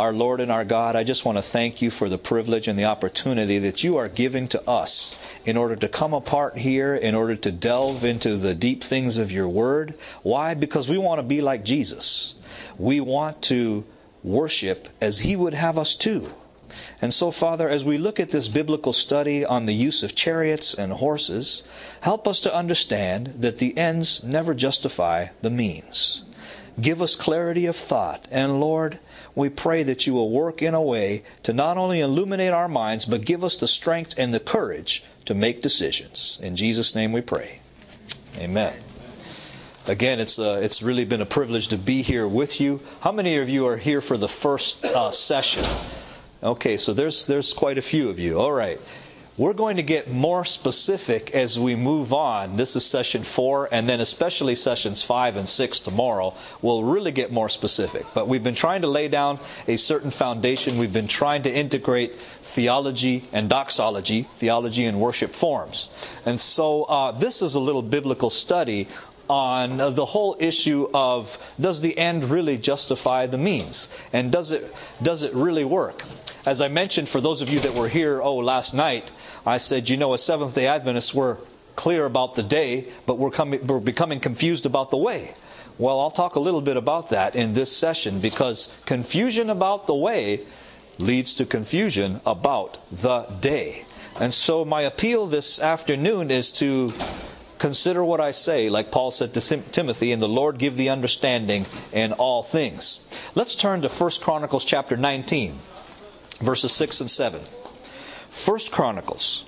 Our Lord and our God, I just want to thank you for the privilege and the opportunity that you are giving to us in order to come apart here, in order to delve into the deep things of your word. Why? Because we want to be like Jesus. We want to worship as he would have us to. And so, Father, as we look at this biblical study on the use of chariots and horses, help us to understand that the ends never justify the means. Give us clarity of thought. And Lord, we pray that you will work in a way to not only illuminate our minds, but give us the strength and the courage to make decisions. In Jesus' name we pray. Amen. Again, it's really been a privilege to be here with you. How many of you are here for the first session? Okay, so there's quite a few of you. All right. We're going to get more specific as we move on. This is session 4, and then especially sessions 5 and 6 tomorrow. We'll really get more specific. But we've been trying to lay down a certain foundation. We've been trying to integrate theology and doxology, theology and worship forms. And so this is a little biblical study on the whole issue of, does the end really justify the means? And does it really work? As I mentioned, for those of you that were here last night, I said, as Seventh-day Adventists, we're clear about the day, but we're becoming confused about the way. Well, I'll talk a little bit about that in this session, because confusion about the way leads to confusion about the day. And so my appeal this afternoon is to consider what I say, like Paul said to Timothy, and the Lord give thee understanding in all things. Let's turn to 1 Chronicles chapter 19, verses 6 and 7. 1 Chronicles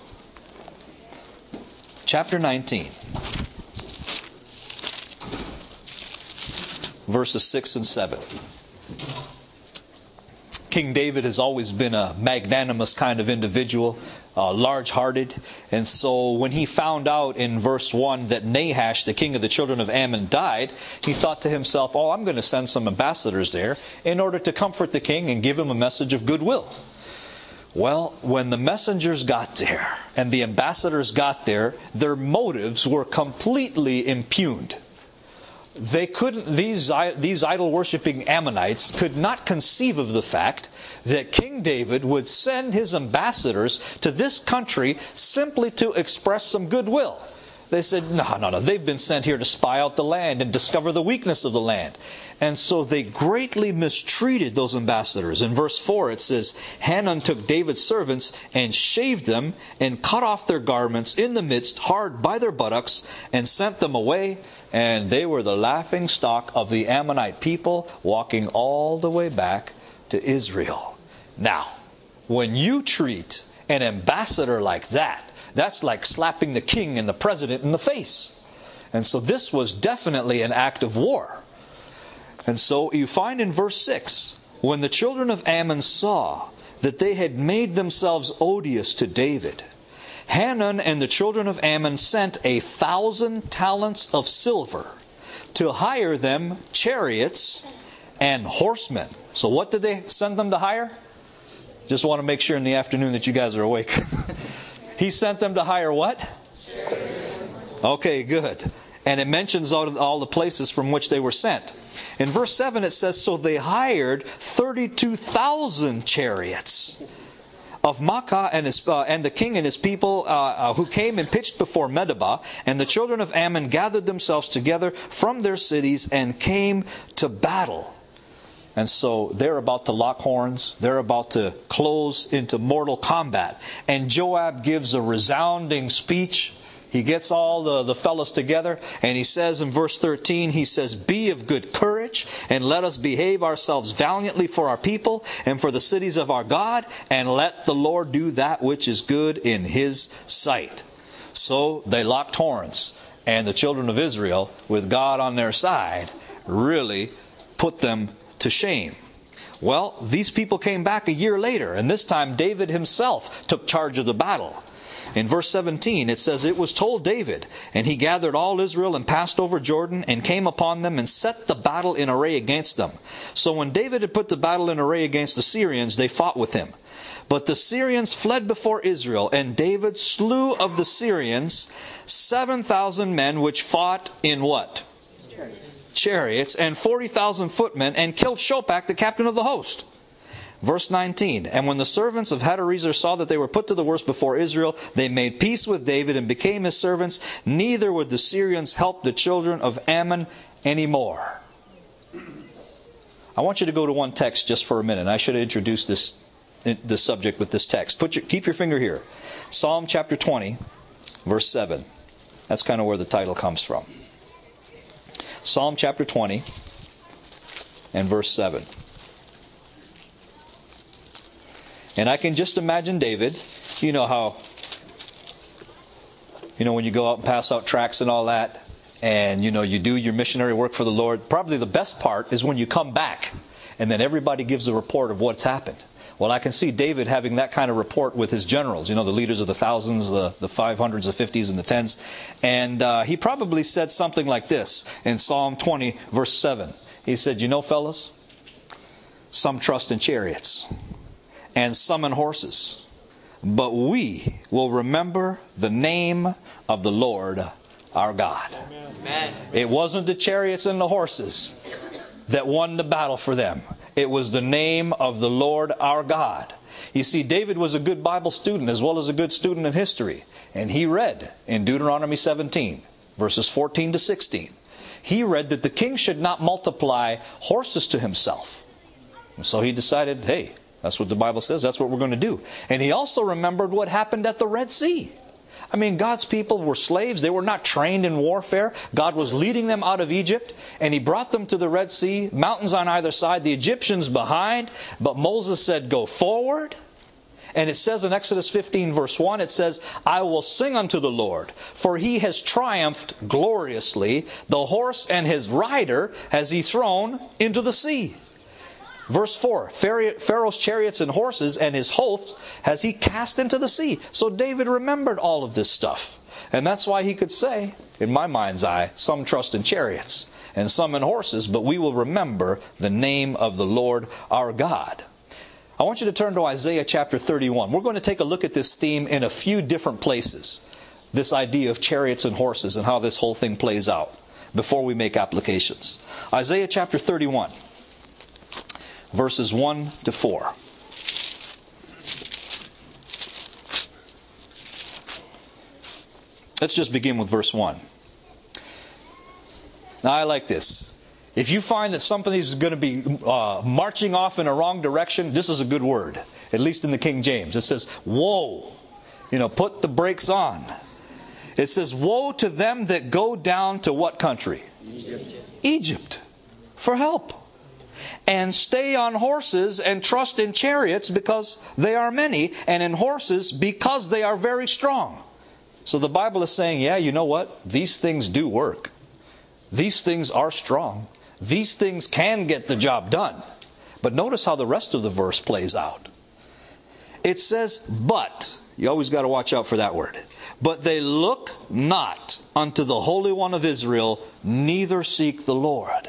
chapter 19, verses 6 and 7. King David has always been a magnanimous kind of individual, large-hearted. And so when he found out in verse 1 that Nahash, the king of the children of Ammon, died, he thought to himself, I'm going to send some ambassadors there in order to comfort the king and give him a message of goodwill. Well, when the messengers got there and the ambassadors got there, their motives were completely impugned. They couldn't, these idol-worshipping Ammonites could not conceive of the fact that King David would send his ambassadors to this country simply to express some goodwill. They said, no, they've been sent here to spy out the land and discover the weakness of the land. And so they greatly mistreated those ambassadors. In verse 4 it says, Hanun took David's servants and shaved them and cut off their garments in the midst, hard by their buttocks, and sent them away. And they were the laughing stock of the Ammonite people, walking all the way back to Israel. Now, when you treat an ambassador like that, that's like slapping the king and the president in the face. And so this was definitely an act of war. And so you find in verse 6, when the children of Ammon saw that they had made themselves odious to David, Hanun and the children of Ammon sent 1,000 talents of silver to hire them chariots and horsemen. So what did they send them to hire? Just want to make sure in the afternoon that you guys are awake. He sent them to hire what? Okay, good. And it mentions all the places from which they were sent. In verse 7 it says, so they hired 32,000 chariots of Maacah and the king and his people who came and pitched before Medeba. And the children of Ammon gathered themselves together from their cities and came to battle. And so they're about to lock horns. They're about to close into mortal combat. And Joab gives a resounding speech. He gets all the fellas together, and he says in verse 13, he says, be of good courage, and let us behave ourselves valiantly for our people and for the cities of our God, and let the Lord do that which is good in His sight. So they locked horns, and the children of Israel, with God on their side, really put them to shame. Well, these people came back a year later, and this time David himself took charge of the battle. In verse 17 it says, it was told David, and he gathered all Israel and passed over Jordan and came upon them and set the battle in array against them. So when David had put the battle in array against the Syrians, they fought with him. But the Syrians fled before Israel, and David slew of the Syrians 7,000 men which fought in what? Chariots, and 40,000 footmen, and killed Shobach, the captain of the host. Verse 19, and when the servants of Hadarezer saw that they were put to the worse before Israel, they made peace with David and became his servants. Neither would the Syrians help the children of Ammon anymore. I want you to go to one text just for a minute. I should have introduced this subject with this text. Keep your finger here. Psalm chapter 20, verse 7. That's kind of where the title comes from. Psalm chapter 20 and verse 7. And I can just imagine David. You know how, when you go out and pass out tracts and all that, and you do your missionary work for the Lord, probably the best part is when you come back and then everybody gives a report of what's happened. Well, I can see David having that kind of report with his generals, the leaders of the thousands, the 500s, the 50s, and the 10s. And he probably said something like this in Psalm 20, verse 7. He said, fellas, some trust in chariots and some in horses, but we will remember the name of the Lord our God. Amen. It wasn't the chariots and the horses that won the battle for them. It was the name of the Lord our God. You see, David was a good Bible student as well as a good student of history. And he read in Deuteronomy 17, verses 14 to 16. He read that the king should not multiply horses to himself. And so he decided, hey, that's what the Bible says. That's what we're going to do. And he also remembered what happened at the Red Sea. I mean, God's people were slaves. They were not trained in warfare. God was leading them out of Egypt, and He brought them to the Red Sea, mountains on either side, the Egyptians behind. But Moses said, go forward. And it says in Exodus 15, verse 1, it says, I will sing unto the Lord, for He has triumphed gloriously. The horse and his rider has He thrown into the sea. Verse 4, Pharaoh's chariots and horses and his host has He cast into the sea. So David remembered all of this stuff. And that's why he could say, in my mind's eye, some trust in chariots and some in horses, but we will remember the name of the Lord our God. I want you to turn to Isaiah chapter 31. We're going to take a look at this theme in a few different places. This idea of chariots and horses and how this whole thing plays out before we make applications. Isaiah chapter 31. Verses 1 to 4. Let's just begin with verse 1. Now I like this. If you find that somebody's going to be marching off in a wrong direction, this is a good word. At least in the King James. It says, woe. Put the brakes on. It says, woe to them that go down to what country? Egypt. For help. And stay on horses and trust in chariots because they are many, and in horses because they are very strong. So the Bible is saying, yeah, you know what? These things do work. These things are strong. These things can get the job done. But notice how the rest of the verse plays out. It says, but, you always got to watch out for that word. But they look not unto the Holy One of Israel, neither seek the Lord.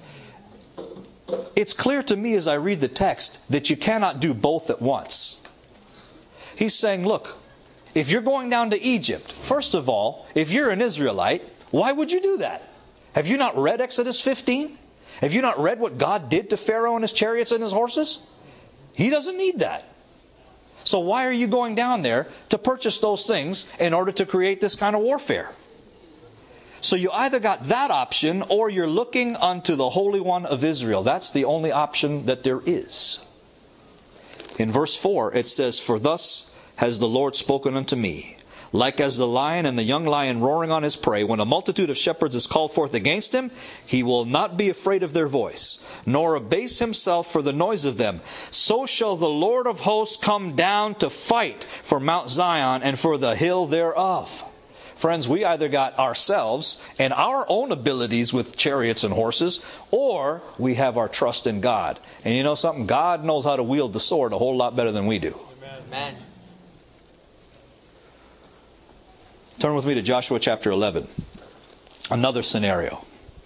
It's clear to me as I read the text that you cannot do both at once. He's saying, look, if you're going down to Egypt, first of all, if you're an Israelite, why would you do that? Have you not read Exodus 15? Have you not read what God did to Pharaoh and his chariots and his horses? He doesn't need that. So why are you going down there to purchase those things in order to create this kind of warfare? So you either got that option or you're looking unto the Holy One of Israel. That's the only option that there is. In verse 4 it says, for thus has the Lord spoken unto me, like as the lion and the young lion roaring on his prey, when a multitude of shepherds is called forth against him, he will not be afraid of their voice, nor abase himself for the noise of them. So shall the Lord of hosts come down to fight for Mount Zion and for the hill thereof. Friends, we either got ourselves and our own abilities with chariots and horses, or we have our trust in God. And you know something? God knows how to wield the sword a whole lot better than we do. Amen. Turn with me to Joshua chapter 11. Another scenario.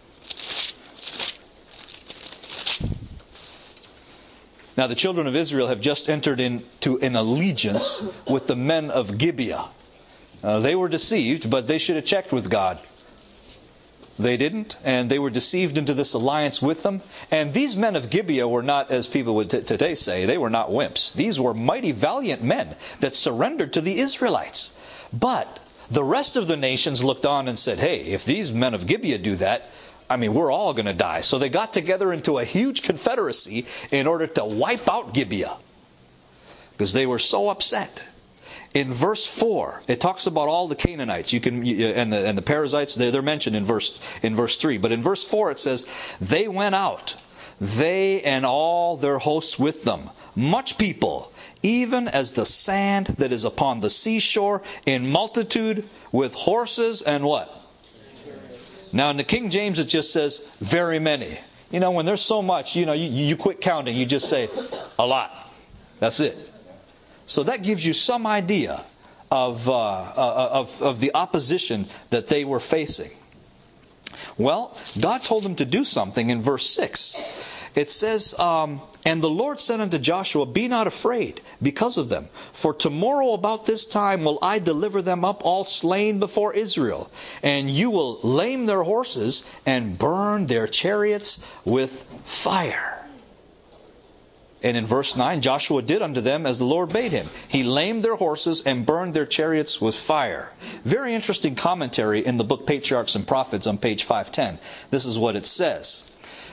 Now the children of Israel have just entered into an allegiance with the men of Gibeah. They were deceived, but they should have checked with God. They didn't, and they were deceived into this alliance with them. And these men of Gibeah were not, as people would today say, they were not wimps. These were mighty valiant men that surrendered to the Israelites. But the rest of the nations looked on and said, hey, if these men of Gibeah do that, we're all going to die. So they got together into a huge confederacy in order to wipe out Gibeah, because they were so upset. In verse 4, it talks about all the Canaanites and the Perizzites. They're mentioned in verse 3. But in verse 4 it says, they went out, they and all their hosts with them, much people, even as the sand that is upon the seashore, in multitude, with horses and what? Now in the King James it just says, very many. When there's so much, you quit counting. You just say, a lot. That's it. So that gives you some idea of the opposition that they were facing. Well, God told them to do something in verse 6. It says, and the Lord said unto Joshua, be not afraid because of them. For tomorrow about this time will I deliver them up all slain before Israel. And you will lame their horses and burn their chariots with fire. And in verse 9, Joshua did unto them as the Lord bade him. He lamed their horses and burned their chariots with fire. Very interesting commentary in the book Patriarchs and Prophets on page 510. This is what it says.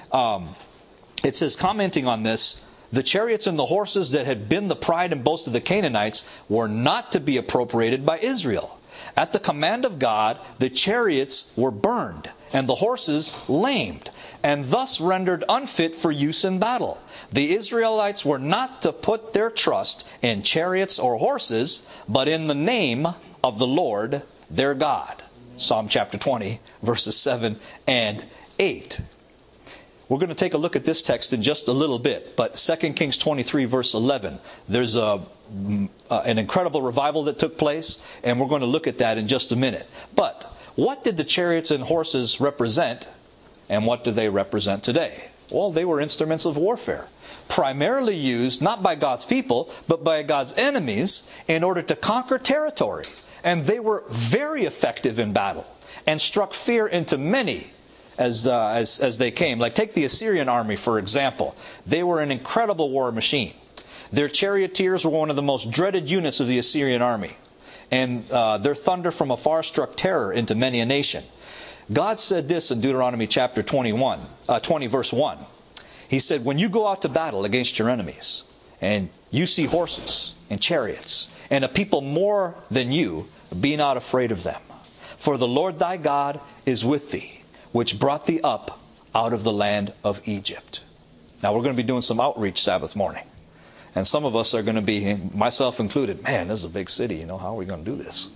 It says, commenting on this, the chariots and the horses that had been the pride and boast of the Canaanites were not to be appropriated by Israel. At the command of God, the chariots were burned and the horses lamed, and thus rendered unfit for use in battle. The Israelites were not to put their trust in chariots or horses, but in the name of the Lord their God. Psalm chapter 20, verses 7 and 8. We're going to take a look at this text in just a little bit, but 2 Kings 23, verse 11. There's an incredible revival that took place, and we're going to look at that in just a minute. But what did the chariots and horses represent, and what do they represent today? Well, they were instruments of warfare, primarily used not by God's people, but by God's enemies in order to conquer territory. And they were very effective in battle and struck fear into many as they came. Like take the Assyrian army, for example. They were an incredible war machine. Their charioteers were one of the most dreaded units of the Assyrian army. And their thunder from afar struck terror into many a nation. God said this in Deuteronomy chapter 20 verse 1. He said, when you go out to battle against your enemies, and you see horses and chariots, and a people more than you, be not afraid of them. For the Lord thy God is with thee, which brought thee up out of the land of Egypt. Now we're going to be doing some outreach Sabbath morning. And some of us are going to be, myself included, man, this is a big city, how are we going to do this?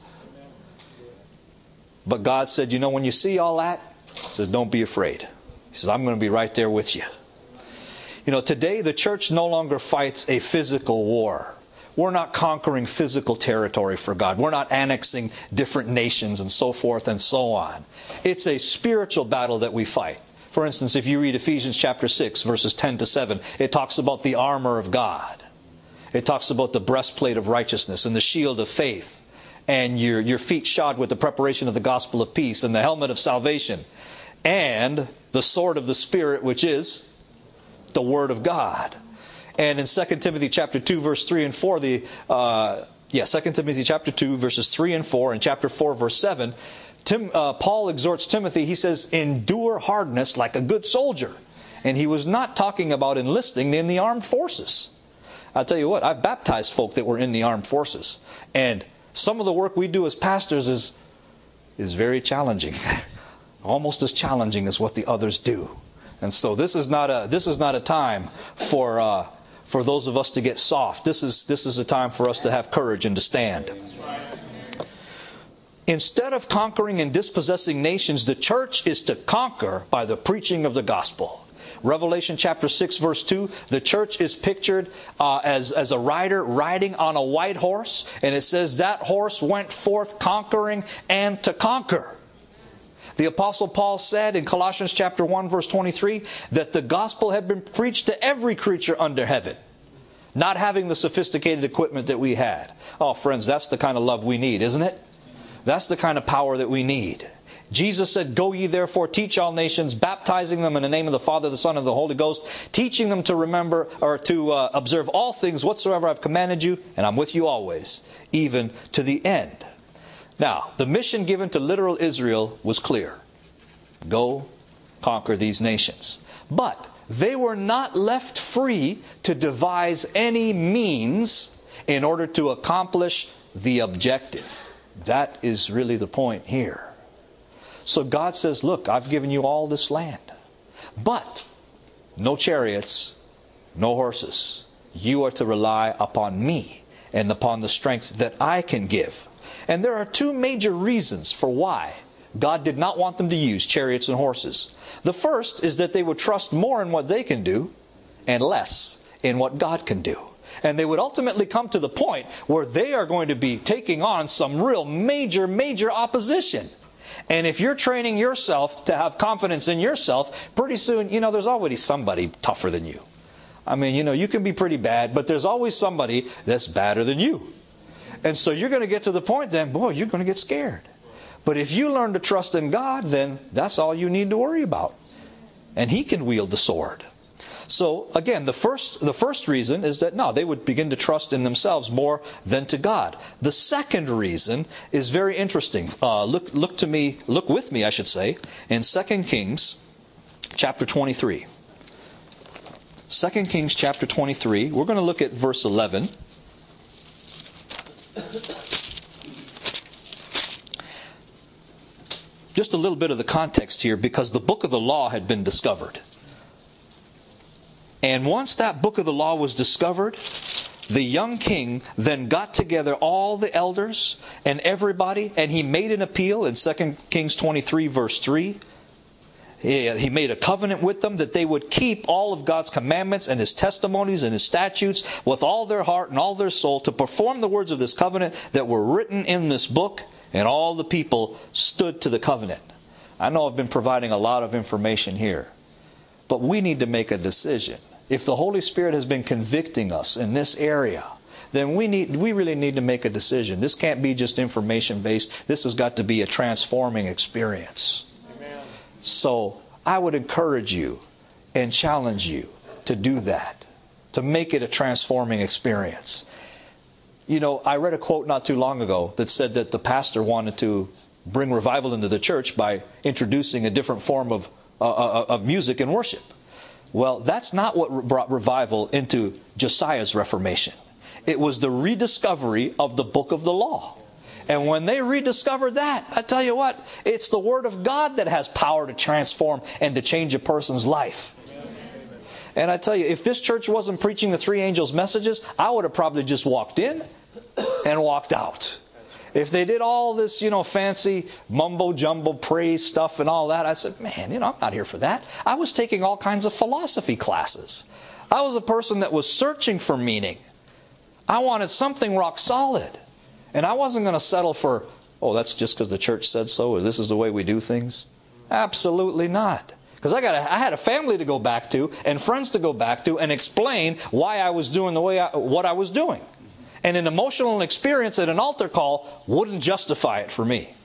But God said, when you see all that, He says, don't be afraid. He says, I'm going to be right there with you. Today the church no longer fights a physical war. We're not conquering physical territory for God. We're not annexing different nations and so forth and so on. It's a spiritual battle that we fight. For instance, if you read Ephesians chapter 6, verses 10 to 7, it talks about the armor of God. It talks about the breastplate of righteousness and the shield of faith, and your feet shod with the preparation of the gospel of peace, and the helmet of salvation, and the sword of the Spirit, which is the Word of God. And in 2 Timothy chapter 2, verse 3 and 4, 2 Timothy chapter 2, verses 3 and 4, and chapter 4, verse 7, Paul exhorts Timothy, he says, endure hardness like a good soldier. And he was not talking about enlisting in the armed forces. I'll tell you what, I've baptized folk that were in the armed forces. And some of the work we do as pastors is very challenging. Almost as challenging as what the others do. And so this is not a time for those of us to get soft. This is a time for us to have courage and to stand. Instead of conquering and dispossessing nations, the church is to conquer by the preaching of the gospel. Revelation chapter 6 verse 2, the church is pictured as a rider riding on a white horse. And it says that horse went forth conquering and to conquer. The Apostle Paul said in Colossians chapter 1 verse 23 that the gospel had been preached to every creature under heaven. Not having the sophisticated equipment that we had. Oh friends, that's the kind of love we need, isn't it? That's the kind of power that we need. Jesus said, "Go ye therefore, teach all nations, baptizing them in the name of the Father, the Son, and the Holy Ghost, teaching them to remember or to observe all things whatsoever I've commanded you, and I'm with you always, even to the end." Now, the mission given to literal Israel was clear. Go conquer these nations. But they were not left free to devise any means in order to accomplish the objective. That is really the point here. So God says, look, I've given you all this land. But no chariots, no horses. You are to rely upon me and upon the strength that I can give. And there are two major reasons for why God did not want them to use chariots and horses. The first is that they would trust more in what they can do and less in what God can do. And they would ultimately come to the point where they are going to be taking on some real major opposition. And if you're training yourself to have confidence in yourself, pretty soon, there's always somebody tougher than you. I mean, you can be pretty bad, but there's always somebody that's badder than you. And so you're going to get to the point then, boy, you're going to get scared. But if you learn to trust in God, then that's all you need to worry about. And He can wield the sword. So again, the first reason is that they would begin to trust in themselves more than to God. The second reason is very interesting. Look with me, I should say, in 2 Kings chapter 23. 2 Kings chapter 23. We're going to look at verse 11. Just a little bit of the context here, because the book of the law had been discovered. And once that book of the law was discovered, the young king then got together all the elders and everybody, and he made an appeal in 2 Kings 23 verse 3. He made a covenant with them that they would keep all of God's commandments and His testimonies and His statutes with all their heart and all their soul, to perform the words of this covenant that were written in this book. And all the people stood to the covenant. I know I've been providing a lot of information here, but we need to make a decision. If the Holy Spirit has been convicting us in this area, then we really need to make a decision. This can't be just information based. This has got to be a transforming experience. Amen. So I would encourage you and challenge you to do that, to make it a transforming experience. I read a quote not too long ago that said that the pastor wanted to bring revival into the church by introducing a different form of music and worship. Well, that's not what brought revival into Josiah's Reformation. It was the rediscovery of the book of the law. And when they rediscovered that, I tell you what, it's the Word of God that has power to transform and to change a person's life. And I tell you, if this church wasn't preaching the three angels' messages, I would have probably just walked in and walked out. If they did all this, fancy mumbo-jumbo praise stuff and all that, I said, man, I'm not here for that. I was taking all kinds of philosophy classes. I was a person that was searching for meaning. I wanted something rock solid. And I wasn't going to settle for, that's just because the church said so, or this is the way we do things. Absolutely not. Because I had a family to go back to and friends to go back to and explain why I was doing what I was doing. And an emotional experience at an altar call wouldn't justify it for me.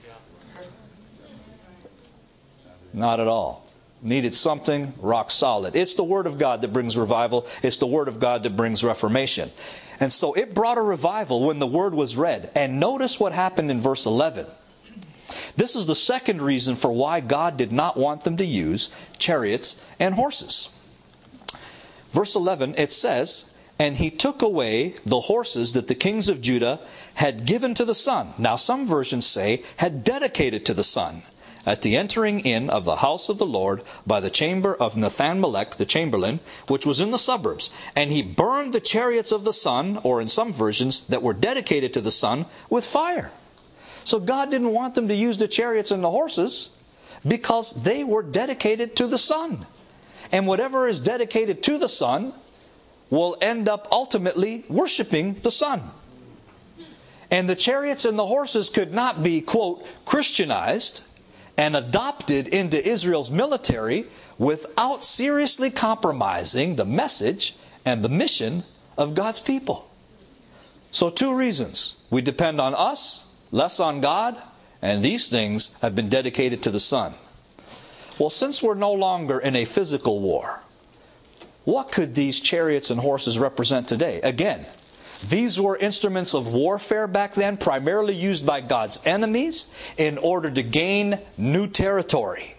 Not at all. Needed something rock solid. It's the Word of God that brings revival. It's the Word of God that brings reformation. And so it brought a revival when the Word was read. And notice what happened in verse 11. This is the second reason for why God did not want them to use chariots and horses. Verse 11, it says, "And he took away the horses that the kings of Judah had given to the sun." Now some versions say, had dedicated to the sun, "at the entering in of the house of the Lord by the chamber of Nathan-melech, the chamberlain, which was in the suburbs. And he burned the chariots of the sun," or in some versions, that were dedicated to the sun, "with fire." So God didn't want them to use the chariots and the horses because they were dedicated to the sun. And whatever is dedicated to the sun will end up ultimately worshiping the sun. And the chariots and the horses could not be, quote, Christianized and adopted into Israel's military without seriously compromising the message and the mission of God's people. So two reasons. We depend on us, less on God, And these things have been dedicated to the Son. Well, since we're no longer in a physical war, what could these chariots and horses represent today? Again, these were instruments of warfare back then, primarily used by God's enemies in order to gain new territory.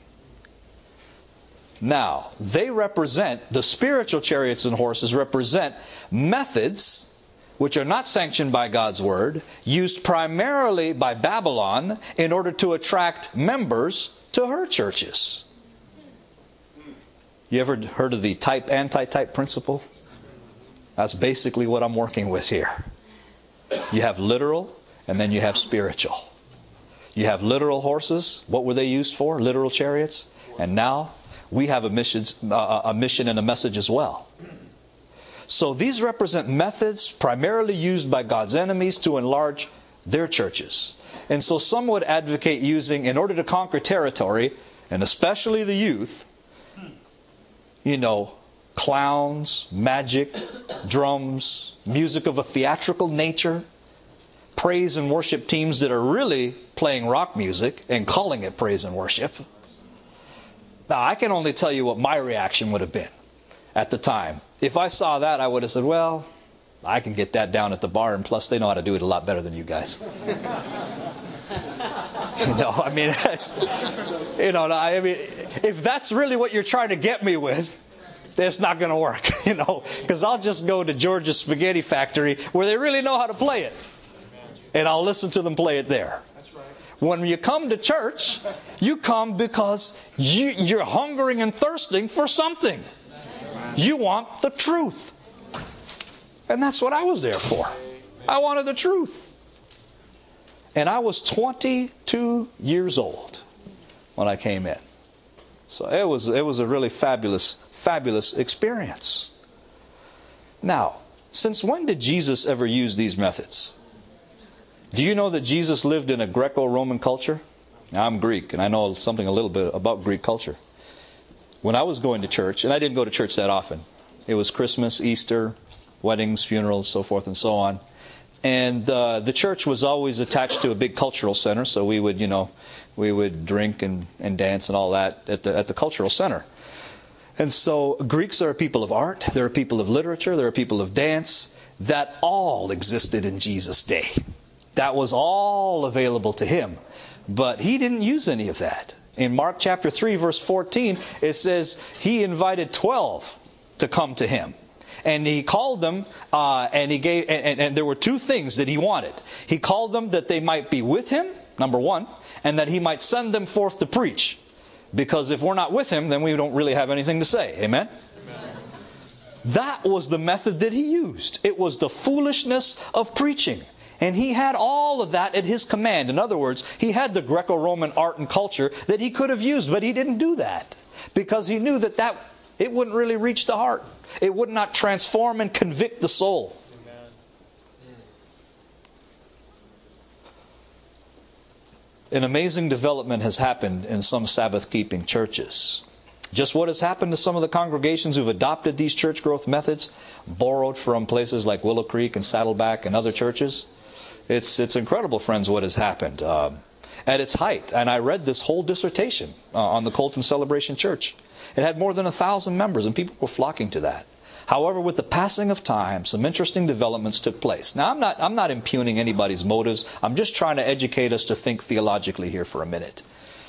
Now, the spiritual chariots and horses represent methods which are not sanctioned by God's Word, used primarily by Babylon in order to attract members to her churches. You ever heard of the type-anti-type principle? That's basically what I'm working with here. You have literal, and then you have spiritual. You have literal horses. What were they used for? Literal chariots. And now we have a mission and a message as well. So these represent methods primarily used by God's enemies to enlarge their churches. And so some would advocate using, in order to conquer territory, and especially the youth, clowns, magic, drums, music of a theatrical nature, praise and worship teams that are really playing rock music and calling it praise and worship. Now, I can only tell you what my reaction would have been at the time. If I saw that, I would have said, well, I can get that down at the bar, and plus they know how to do it a lot better than you guys. If that's really what you're trying to get me with, it's not going to work, because I'll just go to George's Spaghetti Factory where they really know how to play it, and I'll listen to them play it there. When you come to church, you come because you're hungering and thirsting for something. You want the truth. And that's what I was there for. I wanted the truth. And I was 22 years old when I came in. So it was a really fabulous experience. Now, since when did Jesus ever use these methods? Do you know that Jesus lived in a Greco-Roman culture? Now, I'm Greek, and I know something a little bit about Greek culture. When I was going to church, and I didn't go to church that often. It was Christmas, Easter, weddings, funerals, so forth and so on. And the church was always attached to a big cultural center, so we would drink and dance and all that at the cultural center. And so Greeks are a people of art, they're a people of literature, they're a people of dance. That all existed in Jesus' day. That was all available to him. But he didn't use any of that. In Mark chapter 3, verse 14, it says he invited 12 to come to him. And he called them, and there were two things that he wanted. He called them that they might be with him, number one, and that he might send them forth to preach. Because if we're not with him, then we don't really have anything to say. Amen? Amen. That was the method that he used. It was the foolishness of preaching. And he had all of that at his command. In other words, he had the Greco-Roman art and culture that he could have used, but he didn't do that. Because he knew that it wouldn't really reach the heart. It would not transform and convict the soul. Amen. An amazing development has happened in some Sabbath-keeping churches. Just what has happened to some of the congregations who've adopted these church growth methods, borrowed from places like Willow Creek and Saddleback and other churches. It's incredible, friends, what has happened. At its height, and I read this whole dissertation on the Colton Celebration Church. It had more than 1,000 members, and people were flocking to that. However, with the passing of time, some interesting developments took place. Now, I'm not impugning anybody's motives. I'm just trying to educate us to think theologically here for a minute.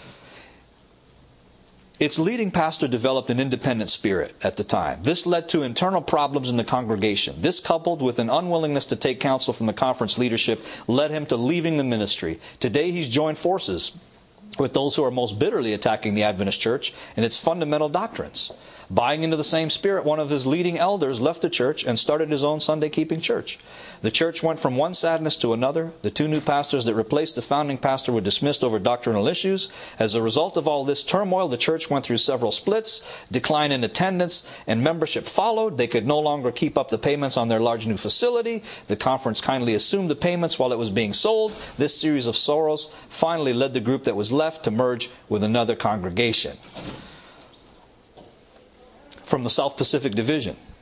Its leading pastor developed an independent spirit at the time. This led to internal problems in the congregation. This, coupled with an unwillingness to take counsel from the conference leadership, led him to leaving the ministry. Today, he's joined forces with those who are most bitterly attacking the Adventist church and its fundamental doctrines. Buying into the same spirit, one of his leading elders left the church and started his own Sunday-keeping church. The church went from one sadness to another. The two new pastors that replaced the founding pastor were dismissed over doctrinal issues. As a result of all this turmoil, the church went through several splits, decline in attendance, and membership followed. They could no longer keep up the payments on their large new facility. The conference kindly assumed the payments while it was being sold. This series of sorrows finally led the group that was left to merge with another congregation. From the South Pacific Division,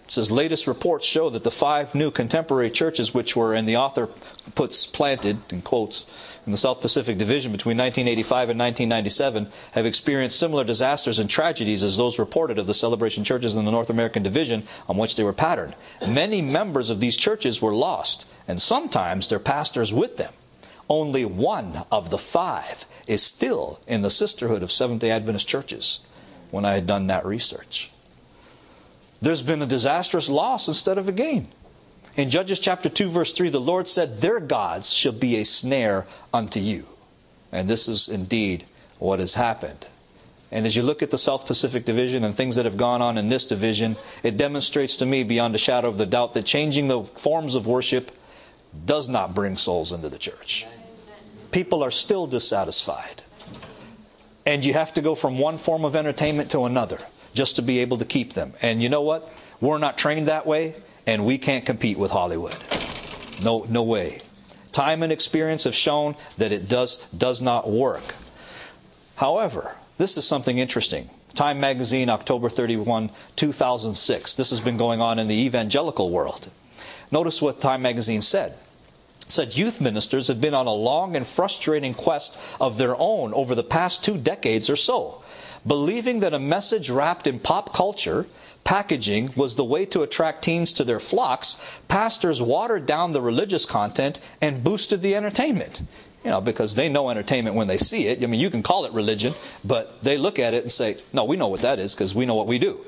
It says, latest reports show that the 5 new contemporary churches which were, and the author puts planted, in quotes, in the South Pacific Division between 1985 and 1997 have experienced similar disasters and tragedies as those reported of the Celebration churches in the North American Division on which they were patterned. Many members of these churches were lost, and sometimes their pastors with them. Only 1 of the 5 is still in the sisterhood of Seventh-day Adventist churches when I had done that research. There's been a disastrous loss instead of a gain. In Judges chapter 2 verse 3, the Lord said, their gods shall be a snare unto you. And this is indeed what has happened. And as you look at the South Pacific Division and things that have gone on in this division, it demonstrates to me beyond a shadow of the doubt that changing the forms of worship does not bring souls into the church. People are still dissatisfied. And you have to go from one form of entertainment to another just to be able to keep them. And you know what? We're not trained that way, and we can't compete with Hollywood. No way. Time and experience have shown that it does not work. However, this is something interesting. Time magazine, October 31, 2006. This has been going on in the evangelical world. Notice what Time magazine said. It said youth ministers have been on a long and frustrating quest of their own over the past 2 decades or so, believing that a message wrapped in pop culture packaging was the way to attract teens to their flocks. Pastors watered down the religious content and boosted the entertainment. Because they know entertainment when they see it. I mean, you can call it religion, but they look at it and say, no, we know what that is because we know what we do.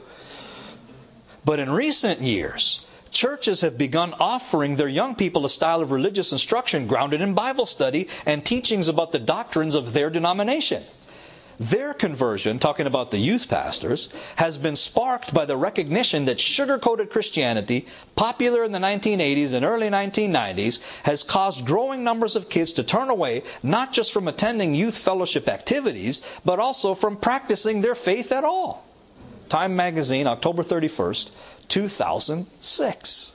But in recent years, churches have begun offering their young people a style of religious instruction grounded in Bible study and teachings about the doctrines of their denomination. Their conversion, talking about the youth pastors, has been sparked by the recognition that sugar-coated Christianity, popular in the 1980s and early 1990s, has caused growing numbers of kids to turn away not just from attending youth fellowship activities, but also from practicing their faith at all. Time magazine, October 31st, 2006.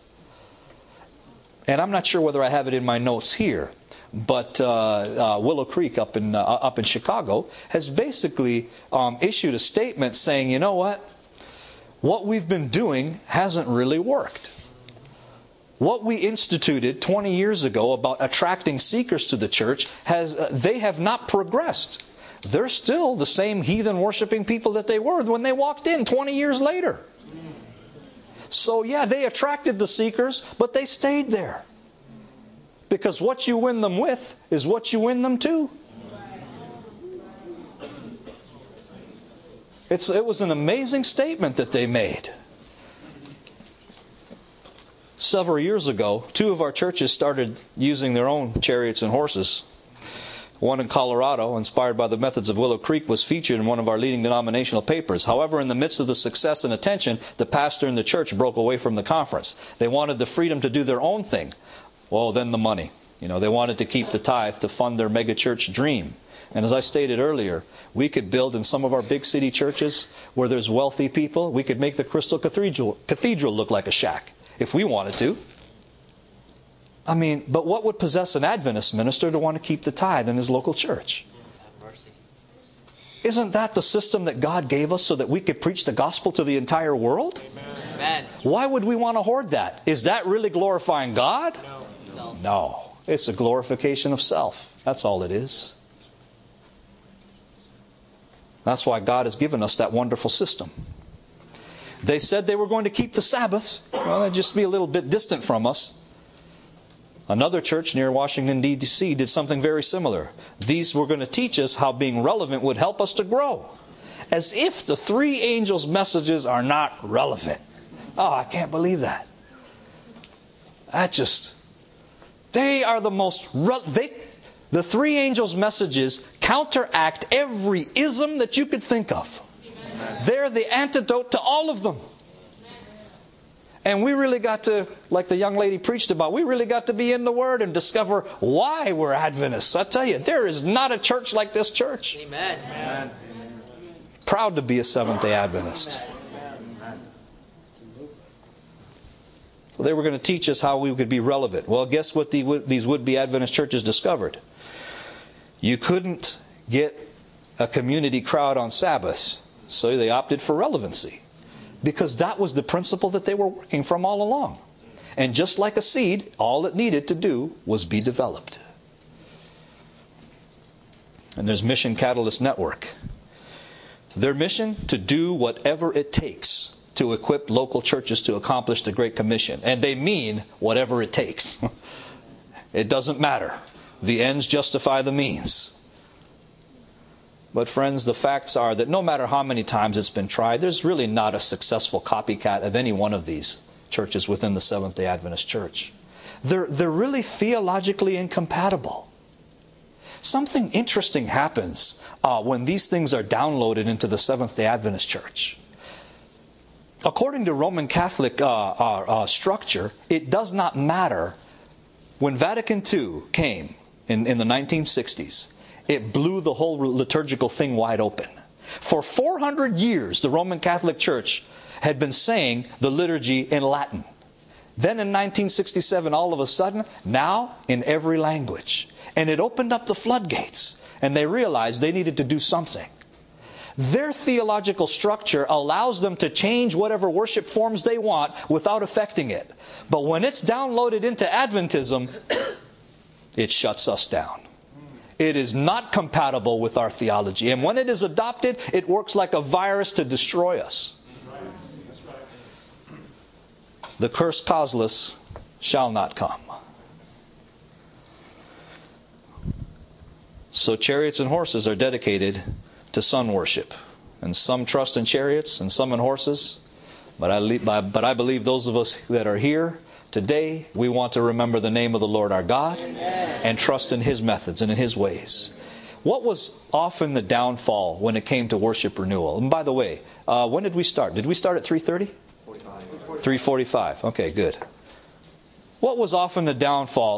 And I'm not sure whether I have it in my notes here, but Willow Creek up in Chicago has basically issued a statement saying, you know what we've been doing hasn't really worked. What we instituted 20 years ago about attracting seekers to the church they have not progressed. They're still the same heathen worshiping people that they were when they walked in 20 years later. So yeah, they attracted the seekers, but they stayed there. Because what you win them with is what you win them to. It was an amazing statement that they made. Several years ago, 2 of our churches started using their own chariots and horses. One in Colorado, inspired by the methods of Willow Creek, was featured in one of our leading denominational papers. However, in the midst of the success and attention, the pastor and the church broke away from the conference. They wanted the freedom to do their own thing. Well, then the money. They wanted to keep the tithe to fund their megachurch dream. And as I stated earlier, we could build in some of our big city churches where there's wealthy people, we could make the Crystal Cathedral look like a shack if we wanted to. I mean, but what would possess an Adventist minister to want to keep the tithe in his local church? Isn't that the system that God gave us so that we could preach the gospel to the entire world? Amen. Why would we want to hoard that? Is that really glorifying God? No. It's a glorification of self. That's all it is. That's why God has given us that wonderful system. They said they were going to keep the Sabbath. Well, that'd just be a little bit distant from us. Another church near Washington, D.C. did something very similar. These were going to teach us how being relevant would help us to grow. As if the 3 angels' messages are not relevant. Oh, I can't believe that. They are the most... The 3 angels' messages counteract every ism that you could think of. They're the antidote to all of them. And we really got to, like the young lady preached about, we really got to be in the Word and discover why we're Adventists. I tell you, there is not a church like this church. Amen. Amen. Proud to be a Seventh-day Adventist. So they were going to teach us how we could be relevant. Well, guess what these would-be Adventist churches discovered? You couldn't get a community crowd on Sabbaths, so they opted for relevancy. because that was the principle that they were working from all along. And just like a seed, all it needed to do was be developed. And there's Mission Catalyst Network. Their mission, to do whatever it takes to equip local churches to accomplish the Great Commission. And they mean whatever it takes. It doesn't matter. The ends justify the means. But friends, the facts are that no matter how many times it's been tried, there's really not a successful copycat of any one of these churches within the Seventh-day Adventist Church. They're really theologically incompatible. Something interesting happens when these things are downloaded into the Seventh-day Adventist Church. According to Roman Catholic structure, it does not matter. When Vatican II came in the 1960s, it blew the whole liturgical thing wide open. For 400 years, the Roman Catholic Church had been saying the liturgy in Latin. Then in 1967, all of a sudden, now in every language. And it opened up the floodgates. And they realized they needed to do something. Their theological structure allows them to change whatever worship forms they want without affecting it. But when it's downloaded into Adventism, it shuts us down. It is not compatible with our theology. And when it is adopted, it works like a virus to destroy us. The cursed causeless shall not come. So chariots and horses are dedicated to sun worship. And some trust in chariots and some in horses. But I believe those of us that are here today, we want to remember the name of the Lord our God. Amen. And trust in His methods and in His ways. What was often the downfall when it came to worship renewal? And by the way, when did we start? Did we start at 3:30? 3:45. Okay, good. What was often the downfall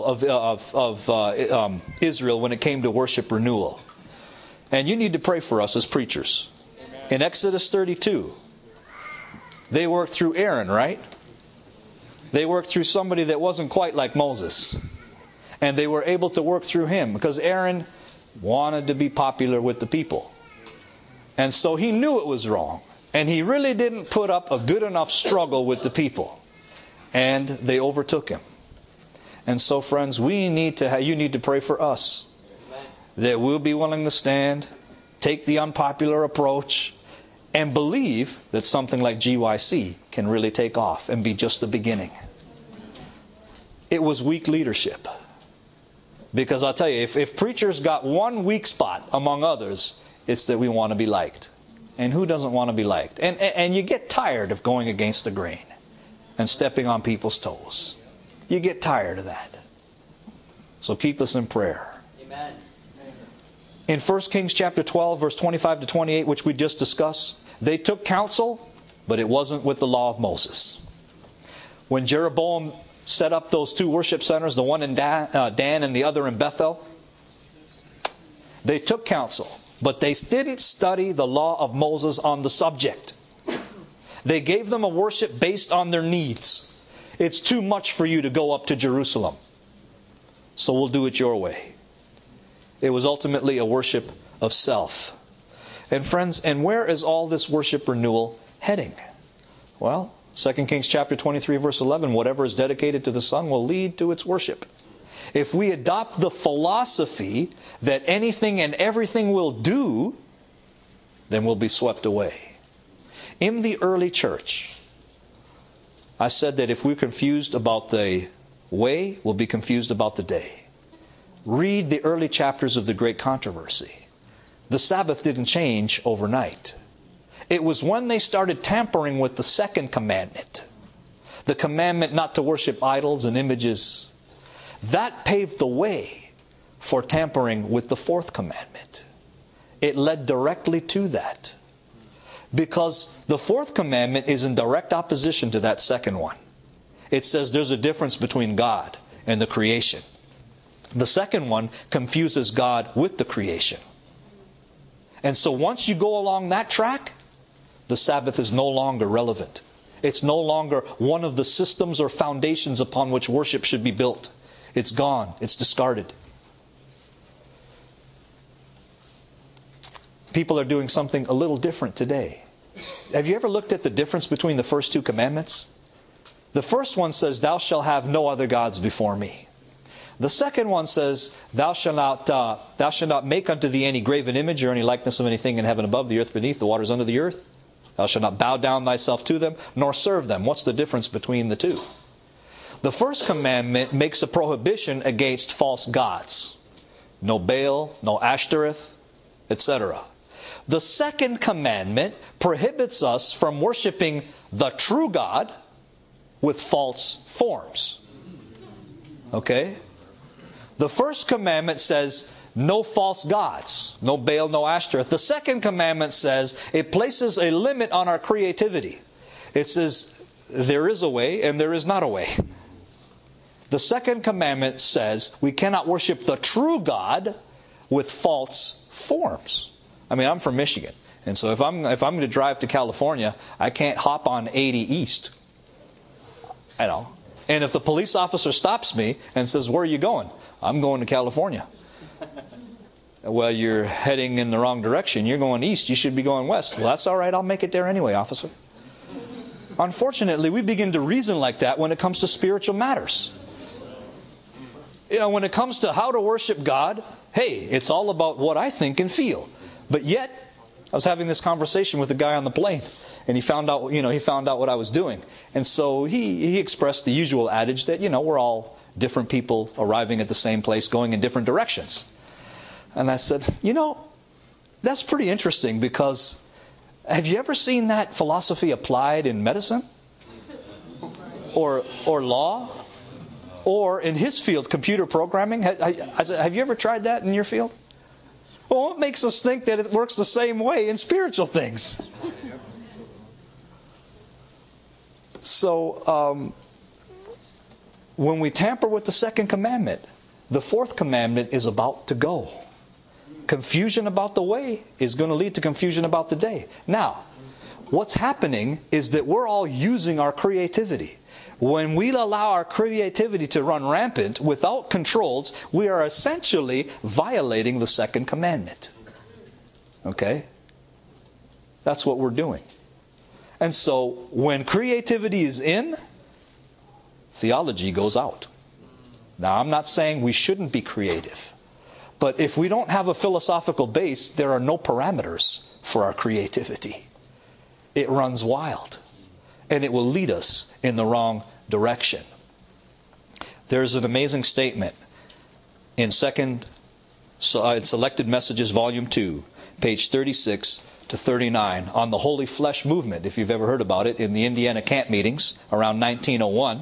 of Israel when it came to worship renewal? And you need to pray for us as preachers. Amen. In Exodus 32, they worked through Aaron, right? They worked through somebody that wasn't quite like Moses. And they were able to work through him because Aaron wanted to be popular with the people. And so he knew it was wrong. And he really didn't put up a good enough struggle with the people. And they overtook him. And so, friends, you need to pray for us. That we'll be willing to stand, take the unpopular approach, and believe that something like GYC can really take off and be just the beginning. It was weak leadership. Because I'll tell you, if preachers got one weak spot among others, it's that we want to be liked. And who doesn't want to be liked? And you get tired of going against the grain and stepping on people's toes. You get tired of that. So keep us in prayer. Amen. In 1 Kings chapter 12, verse 25 to 28, which we just discussed, they took counsel, but it wasn't with the law of Moses. When Jeroboam set up those two worship centers, the one in Dan and the other in Bethel, they took counsel, but they didn't study the law of Moses on the subject. They gave them a worship based on their needs. It's too much for you to go up to Jerusalem, so we'll do it your way. It was ultimately a worship of self. And friends, and where is all this worship renewal heading? Well, 2 Kings chapter 23 verse 11, whatever is dedicated to the Son will lead to its worship. If we adopt the philosophy that anything and everything will do, then we'll be swept away. In the early church, I said that if we're confused about the way, we'll be confused about the day. Read the early chapters of the Great Controversy. The Sabbath didn't change overnight. It was when they started tampering with the second commandment, the commandment not to worship idols and images, that paved the way for tampering with the fourth commandment. It led directly to that. Because the fourth commandment is in direct opposition to that second one. It says there's a difference between God and the creation. The second one confuses God with the creation. And so once you go along that track, the Sabbath is no longer relevant. It's no longer one of the systems or foundations upon which worship should be built. It's gone. It's discarded. People are doing something a little different today. Have you ever looked at the difference between the first two commandments? The first one says, thou shalt have no other gods before me. The second one says, thou shalt not make unto thee any graven image or any likeness of anything in heaven above, the earth beneath, the waters under the earth. Thou shalt not bow down thyself to them, nor serve them. What's the difference between the two? The first commandment makes a prohibition against false gods. No Baal, no Ashtoreth, etc. The second commandment prohibits us from worshiping the true God with false forms. Okay? The first commandment says no false gods, no Baal, no Ashtoreth. The second commandment says it places a limit on our creativity. It says there is a way and there is not a way. The second commandment says we cannot worship the true God with false forms. I mean, I'm from Michigan, and so if I'm going to drive to California, I can't hop on 80 East. I know. And if the police officer stops me and says, "Where are you going?" I'm going to California. Well, you're heading in the wrong direction. You're going east. You should be going west. Well, that's all right. I'll make it there anyway, officer. Unfortunately, we begin to reason like that when it comes to spiritual matters. You know, when it comes to how to worship God, hey, it's all about what I think and feel. But yet, I was having this conversation with a guy on the plane, and he found out what I was doing. And so he expressed the usual adage that, we're all different people arriving at the same place, going in different directions. And I said, that's pretty interesting, because have you ever seen that philosophy applied in medicine? Or law? Or in his field, computer programming? I said, have you ever tried that in your field? Well, what makes us think that it works the same way in spiritual things? So, when we tamper with the second commandment, the fourth commandment is about to go. Confusion about the way is going to lead to confusion about the day. Now, what's happening is that we're all using our creativity. When we allow our creativity to run rampant without controls, we are essentially violating the second commandment. Okay? That's what we're doing. And so, when creativity is in, theology goes out. Now, I'm not saying we shouldn't be creative. But if we don't have a philosophical base, there are no parameters for our creativity. It runs wild. And it will lead us in the wrong direction. There's an amazing statement in Selected Messages, Volume 2, page 36 to 39, on the Holy Flesh movement, if you've ever heard about it, in the Indiana camp meetings around 1901.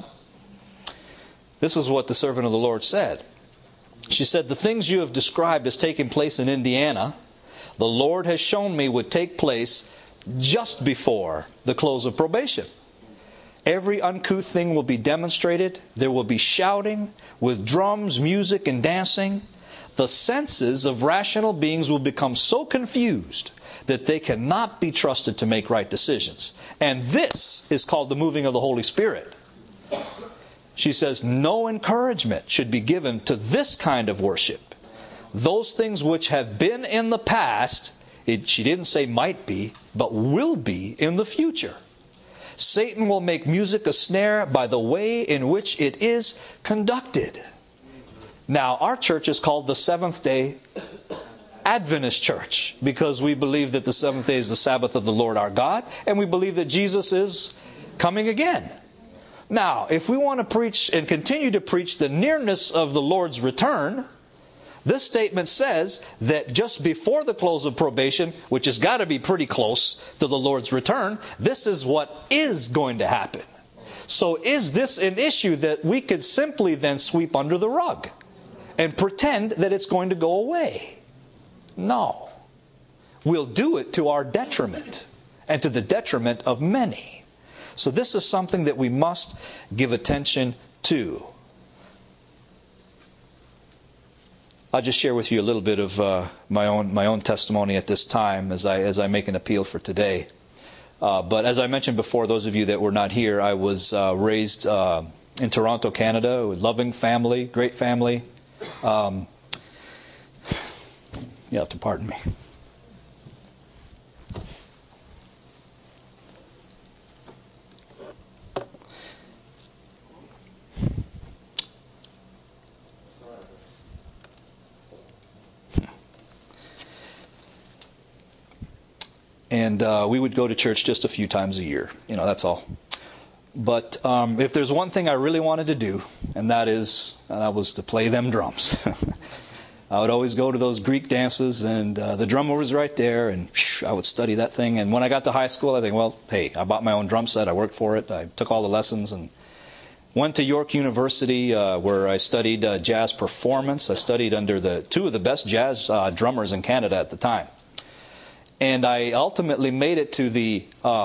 This is what the servant of the Lord said. She said, "The things you have described as taking place in Indiana, the Lord has shown me would take place just before the close of probation. Every uncouth thing will be demonstrated. There will be shouting with drums, music, and dancing. The senses of rational beings will become so confused that they cannot be trusted to make right decisions. And this is called the moving of the Holy Spirit." She says, no encouragement should be given to this kind of worship. Those things which have been in the past, she didn't say might be, but will be in the future. Satan will make music a snare by the way in which it is conducted. Now, our church is called the Seventh-day Adventist Church, because we believe that the seventh day is the Sabbath of the Lord our God, and we believe that Jesus is coming again. Now, if we want to preach and continue to preach the nearness of the Lord's return, this statement says that just before the close of probation, which has got to be pretty close to the Lord's return, this is what is going to happen. So is this an issue that we could simply then sweep under the rug and pretend that it's going to go away? No. We'll do it to our detriment and to the detriment of many. So this is something that we must give attention to. I'll just share with you a little bit of my own testimony at this time as I make an appeal for today. But as I mentioned before, those of you that were not here, I was raised in Toronto, Canada, with loving family, great family. You have to pardon me. And we would go to church just a few times a year. That's all. But if there's one thing I really wanted to do, and that was to play them drums. I would always go to those Greek dances, and the drummer was right there, and I would study that thing. And when I got to high school, I think, well, hey, I bought my own drum set. I worked for it. I took all the lessons and went to York University, where I studied jazz performance. I studied under two of the best jazz drummers in Canada at the time. And I ultimately made it to the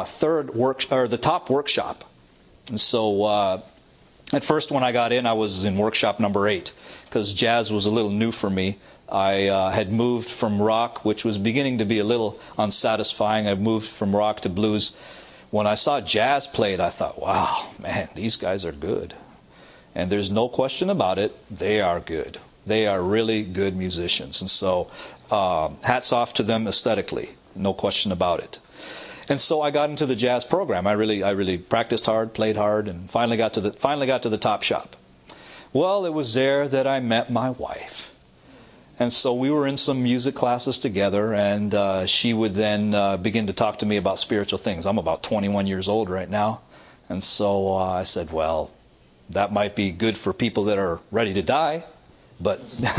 the top workshop. And so at first when I got in, I was in workshop number 8 because jazz was a little new for me. I had moved from rock, which was beginning to be a little unsatisfying. I moved from rock to blues. When I saw jazz played, I thought, wow, man, these guys are good. And there's no question about it, they are good. They are really good musicians. And so hats off to them aesthetically, no question about it. And so I got into the jazz program. I really practiced hard, played hard, and finally got to the top shop. Well, it was there that I met my wife. And so we were in some music classes together, and she would then begin to talk to me about spiritual things. I'm about 21 years old right now. And so I said, well, that might be good for people that are ready to die, but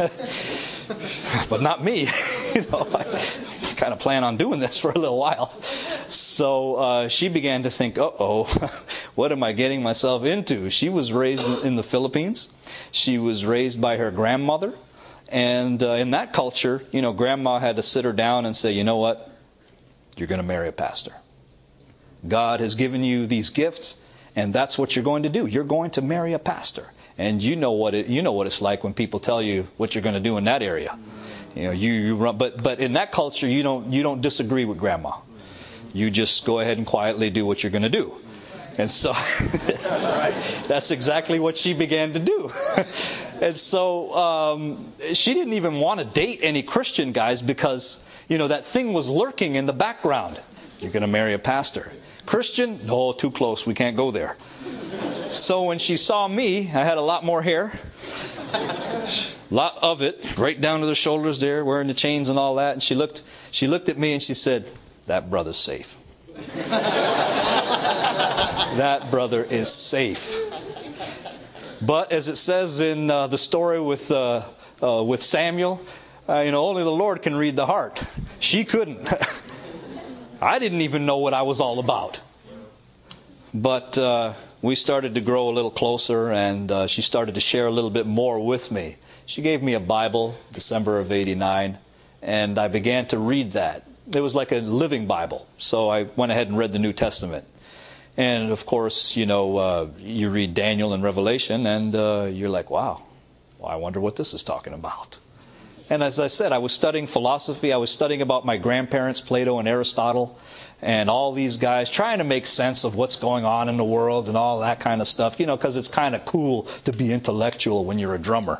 but not me. I kind of plan on doing this for a little while. So she began to think, uh-oh, what am I getting myself into? She was raised in the Philippines. She was raised by her grandmother. And in that culture, grandma had to sit her down and say, you know what? You're going to marry a pastor. God has given you these gifts, and that's what you're going to do. You're going to marry a pastor. And you know what it's like when people tell you what you're going to do in that area. You run, but in that culture, you don't disagree with grandma. You just go ahead and quietly do what you're going to do. And so that's exactly what she began to do. And so she didn't even want to date any Christian guys because, that thing was lurking in the background. You're going to marry a pastor. Christian? No, too close. We can't go there. So when she saw me, I had a lot more hair. Lot of it, right down to the shoulders there, wearing the chains and all that. And she looked at me and she said, that brother's safe. That brother is safe. But as it says in the story with Samuel, only the Lord can read the heart. She couldn't. I didn't even know what I was all about. But we started to grow a little closer, and she started to share a little bit more with me. She gave me a Bible, December of '89, and I began to read that. It was like a living Bible, so I went ahead and read the New Testament. And of course, you read Daniel and Revelation, and you're like, wow, I wonder what this is talking about. And as I said, I was studying philosophy. I was studying about my grandparents, Plato and Aristotle, and all these guys, trying to make sense of what's going on in the world and all that kind of stuff, because it's kind of cool to be intellectual when you're a drummer.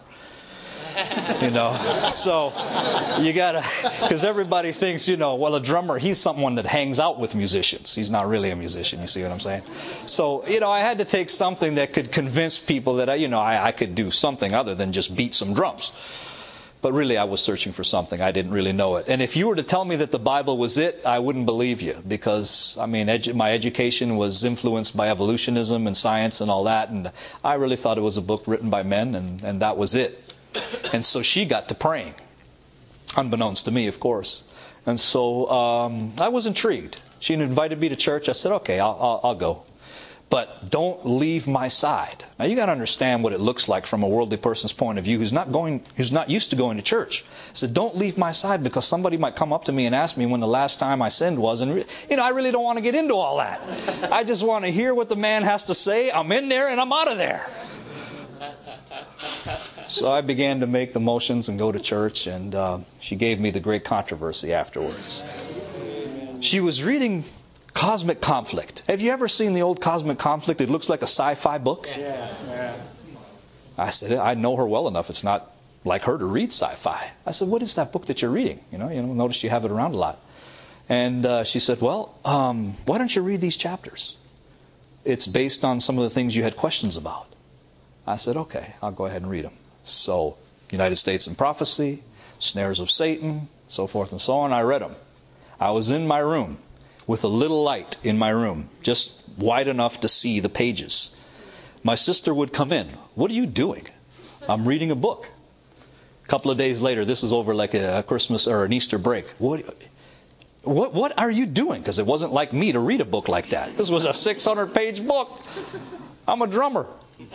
So you gotta, because everybody thinks, well, a drummer, he's someone that hangs out with musicians. He's not really a musician, you see what I'm saying? So, I had to take something that could convince people that, I could do something other than just beat some drums. But really, I was searching for something. I didn't really know it. And if you were to tell me that the Bible was it, I wouldn't believe you. Because, my education was influenced by evolutionism and science and all that. And I really thought it was a book written by men, and that was it. And so she got to praying. Unbeknownst to me, of course. And so I was intrigued. She invited me to church. I said, okay, I'll go. But don't leave my side. Now you got to understand what it looks like from a worldly person's point of view who's not used to going to church. I said, don't leave my side, because somebody might come up to me and ask me when the last time I sinned was. And I really don't want to get into all that. I just want to hear what the man has to say. I'm in there and I'm out of there. So I began to make the motions and go to church, and she gave me the great controversy afterwards. She was reading Cosmic Conflict. Have you ever seen the old Cosmic Conflict? It looks like a sci-fi book. Yeah. I said, I know her well enough. It's not like her to read sci-fi. I said, what is that book that you're reading? Notice you have it around a lot. And she said, well, why don't you read these chapters? It's based on some of the things you had questions about. I said, okay, I'll go ahead and read them. So, United States in Prophecy, Snares of Satan, so forth and so on. I read them. I was in my room. with a little light in my room, just wide enough to see the pages. My sister would come in. What are you doing? I'm reading a book. A couple of days later, this is over like a Christmas or an Easter break. What are you doing? Because it wasn't like me to read a book like that. This was a 600-page book. I'm a drummer.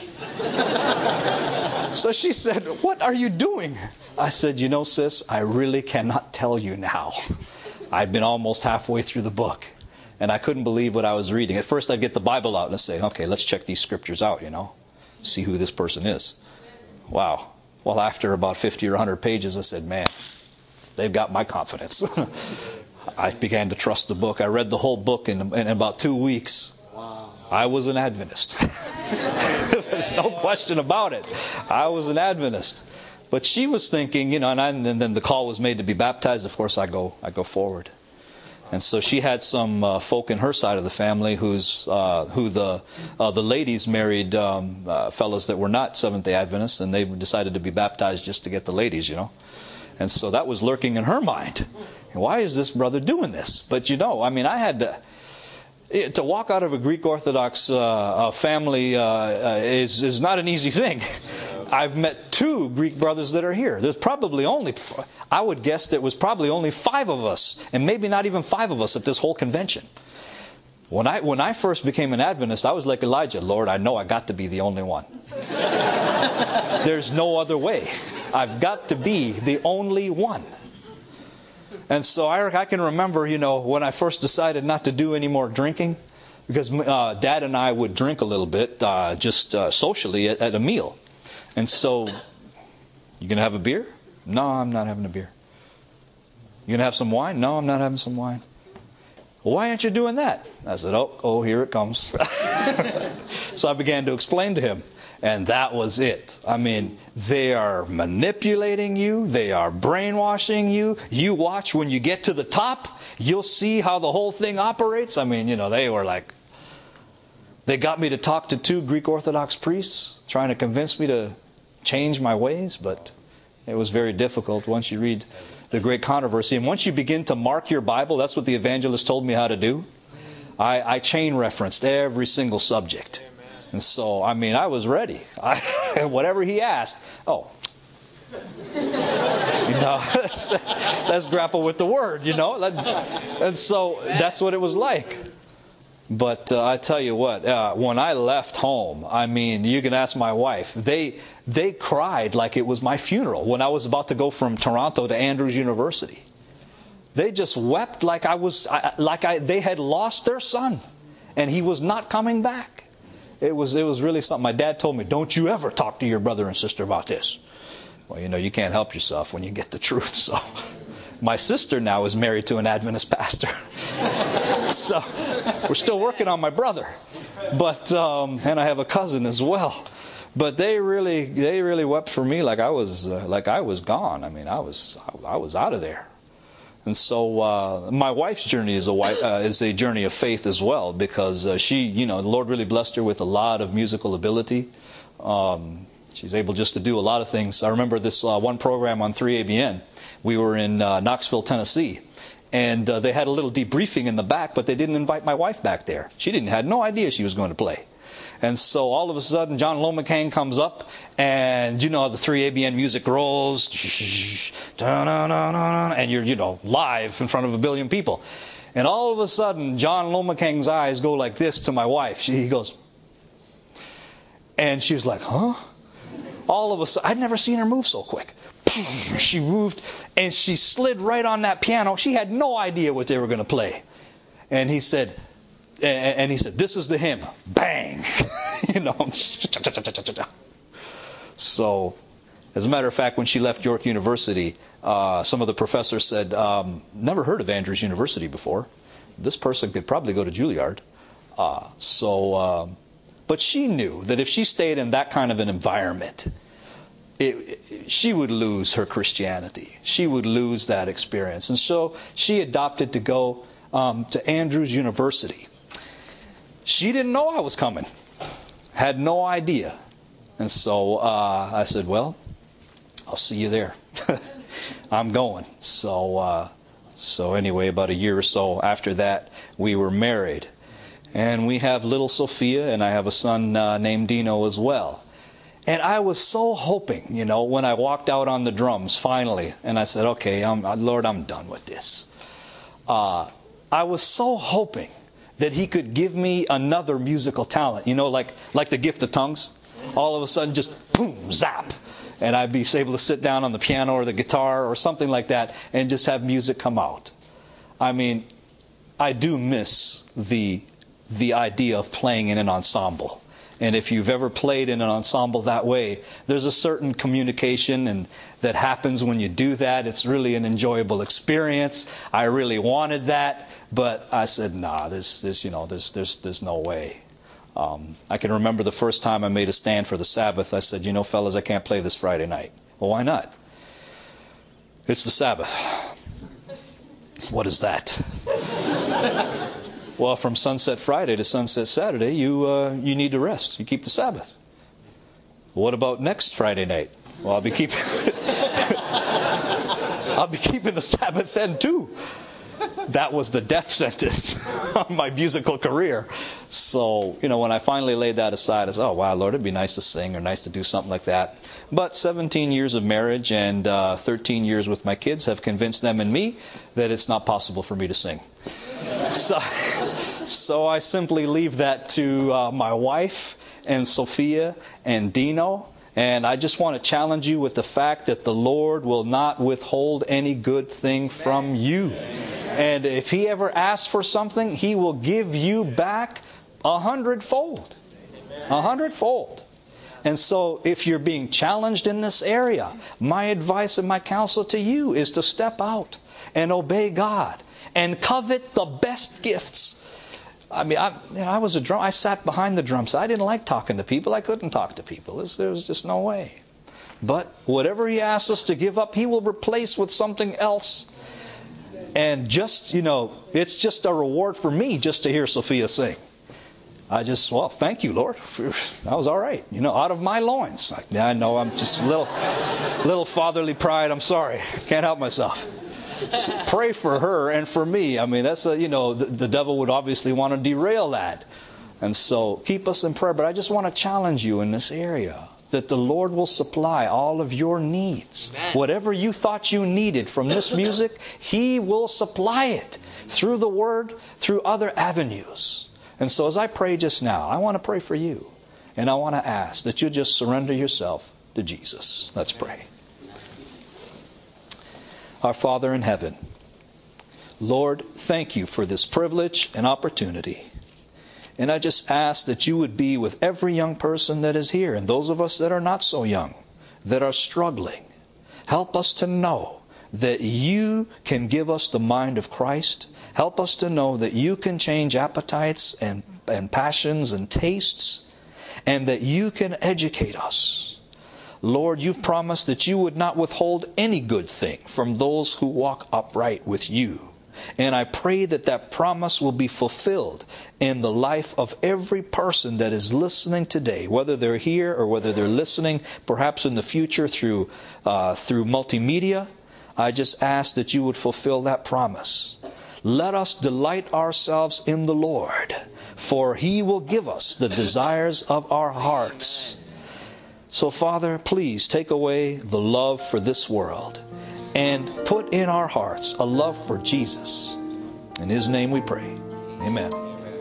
So she said, what are you doing? I said, you know, sis, I really cannot tell you now. I'd been almost halfway through the book, and I couldn't believe what I was reading. At first, I'd get the Bible out and I'd say, okay, let's check these scriptures out, see who this person is. Wow. Well, after about 50 or 100 pages, I said, man, they've got my confidence. I began to trust the book. I read the whole book in about 2 weeks. Wow. I was an Adventist. There's no question about it. I was an Adventist. But she was thinking, and then the call was made to be baptized. Of course, I go forward. And so she had some folk in her side of the family who the ladies married fellows that were not Seventh-day Adventists, and they decided to be baptized just to get the ladies, And so that was lurking in her mind. Why is this brother doing this? But I had to walk out of a Greek Orthodox family is not an easy thing. I've met 2 Greek brothers that are here. There's probably I would guess there was probably only 5 of us, and maybe not even 5 of us at this whole convention. When I first became an Adventist, I was like Elijah. Lord, I know I got to be the only one. There's no other way. I've got to be the only one. And so I can remember, when I first decided not to do any more drinking, because Dad and I would drink a little bit, just socially at a meal. And so, you going to have a beer? No, I'm not having a beer. You going to have some wine? No, I'm not having some wine. Well, why aren't you doing that? I said, oh, here it comes. So I began to explain to him. And that was it. They are manipulating you. They are brainwashing you. You watch when you get to the top. You'll see how the whole thing operates. They were like... They got me to talk to 2 Greek Orthodox priests, trying to convince me to change my ways. But it was very difficult once you read the Great Controversy. And once you begin to mark your Bible, that's what the evangelist told me how to do. I chain referenced every single subject. And so, I was ready. Whatever he asked, let's grapple with the word, And so, that's what it was like. But I tell you what, when I left home, you can ask my wife, they cried like it was my funeral when I was about to go from Toronto to Andrews University. They just wept like they had lost their son, and he was not coming back. It was really something. My dad told me, don't you ever talk to your brother and sister about this. Well, you can't help yourself when you get the truth. So my sister now is married to an Adventist pastor. So we're still working on my brother. But and I have a cousin as well. But they really wept for me like I was gone. I was out of there. And so my wife's journey is a journey of faith as well, because she, the Lord really blessed her with a lot of musical ability. She's able just to do a lot of things. I remember this one program on 3ABN. We were in Knoxville, Tennessee, and they had a little debriefing in the back, but they didn't invite my wife back there. She had no idea she was going to play. And so all of a sudden, John Lomacang comes up, and the 3ABN music rolls, and you're, live in front of 1 billion people. And all of a sudden, John Lomacang's eyes go like this to my wife. He goes, and she was like, huh? All of a sudden, I'd never seen her move so quick. She moved, and she slid right on that piano. She had no idea what they were going to play. And he said, this is the hymn. Bang! So, as a matter of fact, when she left York University, some of the professors said, never heard of Andrews University before. This person could probably go to Juilliard. But she knew that if she stayed in that kind of an environment, she would lose her Christianity. She would lose that experience. And so she adopted to go to Andrews University. She didn't know I was coming. Had no idea. And so I said, well, I'll see you there. I'm going. So So anyway, about a year or so after that, we were married. And we have little Sophia, and I have a son named Dino as well. And I was so hoping, when I walked out on the drums finally, and I said, okay, Lord, I'm done with this. I was so hoping that He could give me another musical talent, like the gift of tongues. All of a sudden, just boom, zap. And I'd be able to sit down on the piano or the guitar or something like that and just have music come out. I mean, I do miss the idea of playing in an ensemble. And if you've ever played in an ensemble that way, there's a certain communication and that happens when you do that. It's really an enjoyable experience. I really wanted that, but I said, nah, there's no way. I can remember the first time I made a stand for the Sabbath. I said, fellas, I can't play this Friday night. Well, why not? It's the Sabbath. What is that? Well, from sunset Friday to sunset Saturday, you need to rest. You keep the Sabbath. What about next Friday night? Well, I'll be keeping the Sabbath then too. That was the death sentence on my musical career. So, when I finally laid that aside, I said, oh, wow, Lord, it'd be nice to sing or nice to do something like that. But 17 years of marriage and 13 years with my kids have convinced them and me that it's not possible for me to sing. So I simply leave that to my wife and Sophia and Dino. And I just want to challenge you with the fact that the Lord will not withhold any good thing from you. And if He ever asks for something, He will give you back 100-fold. 100-fold. And so if you're being challenged in this area, my advice and my counsel to you is to step out and obey God and covet the best gifts. I mean, I was a drum. I sat behind the drums. I didn't like talking to people. I couldn't talk to people. There was just no way. But whatever He asks us to give up, He will replace with something else. And just, it's just a reward for me just to hear Sophia sing. Thank you, Lord. That was all right. Out of my loins. I know I'm just little fatherly pride. I'm sorry. Can't help myself. So pray for her and for me. I mean, that's the devil would obviously want to derail that. And so keep us in prayer. But I just want to challenge you in this area that the Lord will supply all of your needs. Amen. Whatever you thought you needed from this music, He will supply it through the Word, through other avenues. And so as I pray just now, I want to pray for you. And I want to ask that you just surrender yourself to Jesus. Let's pray. Our Father in heaven, Lord, thank You for this privilege and opportunity. And I just ask that You would be with every young person that is here and those of us that are not so young, that are struggling. Help us to know that You can give us the mind of Christ. Help us to know that You can change appetites and passions and tastes, and that You can educate us. Lord, You've promised that You would not withhold any good thing from those who walk upright with You. And I pray that that promise will be fulfilled in the life of every person that is listening today, whether they're here or whether they're listening perhaps in the future through multimedia. I just ask that You would fulfill that promise. Let us delight ourselves in the Lord, for He will give us the desires of our hearts. So, Father, please take away the love for this world and put in our hearts a love for Jesus. In His name we pray. Amen.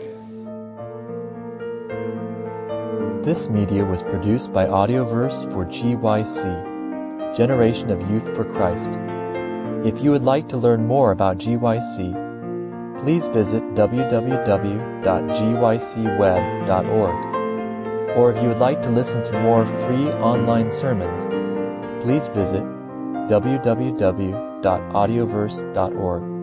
This media was produced by Audioverse for GYC, Generation of Youth for Christ. If you would like to learn more about GYC, please visit www.gycweb.org. Or if you would like to listen to more free online sermons, please visit www.audioverse.org.